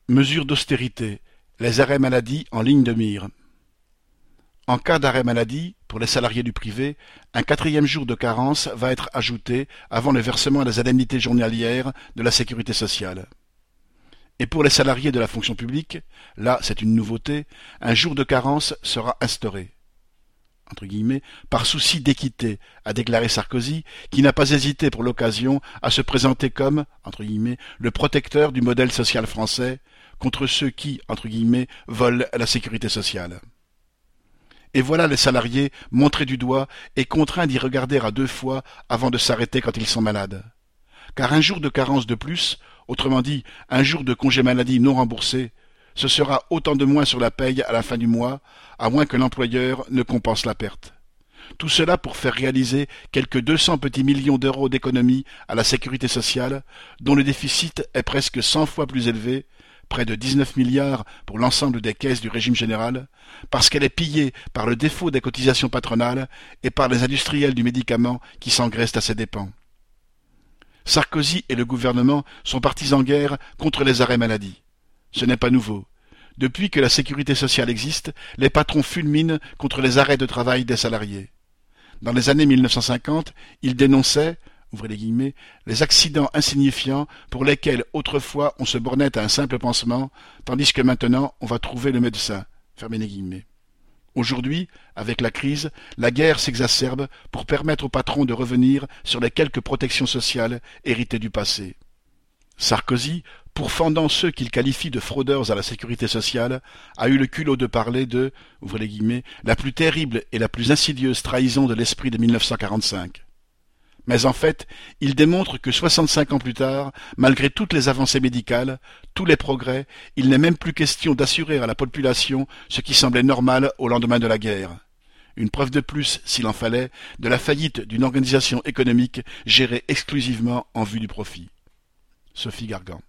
Mesures d'austérité, les arrêts maladie en ligne de mire. En cas d'arrêt maladie, pour les salariés du privé, un 4e jour de carence va être ajouté avant le versement des indemnités journalières de la sécurité sociale. Et pour les salariés de la fonction publique, là c'est une nouveauté, un jour de carence sera instauré. Entre guillemets, par souci d'équité, a déclaré Sarkozy, qui n'a pas hésité pour l'occasion à se présenter comme, entre guillemets, le protecteur du modèle social français contre ceux qui, entre guillemets, volent la sécurité sociale. Et voilà les salariés montrés du doigt et contraints d'y regarder à 2 fois avant de s'arrêter quand ils sont malades. Car un jour de carence de plus, autrement dit, un jour de congé maladie non remboursé, ce sera autant de moins sur la paye à la fin du mois, à moins que l'employeur ne compense la perte. Tout cela pour faire réaliser quelques 200 petits millions d'euros d'économies à la sécurité sociale, dont le déficit est presque 100 fois plus élevé, près de 19 milliards pour l'ensemble des caisses du régime général, parce qu'elle est pillée par le défaut des cotisations patronales et par les industriels du médicament qui s'engraissent à ses dépens. Sarkozy et le gouvernement sont partis en guerre contre les arrêts maladie. Ce n'est pas nouveau. Depuis que la sécurité sociale existe, les patrons fulminent contre les arrêts de travail des salariés. Dans les années 1950, ils dénonçaient, ouvrez les guillemets, les accidents insignifiants pour lesquels autrefois on se bornait à un simple pansement, tandis que maintenant on va trouver le médecin, fermez les guillemets. Aujourd'hui, avec la crise, la guerre s'exacerbe pour permettre aux patrons de revenir sur les quelques protections sociales héritées du passé. Sarkozy, pourfendant ceux qu'il qualifie de fraudeurs à la sécurité sociale, a eu le culot de parler de, ouvrez les guillemets, la plus terrible et la plus insidieuse trahison de l'esprit de 1945. Mais en fait, il démontre que 65 ans plus tard, malgré toutes les avancées médicales, tous les progrès, il n'est même plus question d'assurer à la population ce qui semblait normal au lendemain de la guerre. Une preuve de plus, s'il en fallait, de la faillite d'une organisation économique gérée exclusivement en vue du profit. Sophie Gargan.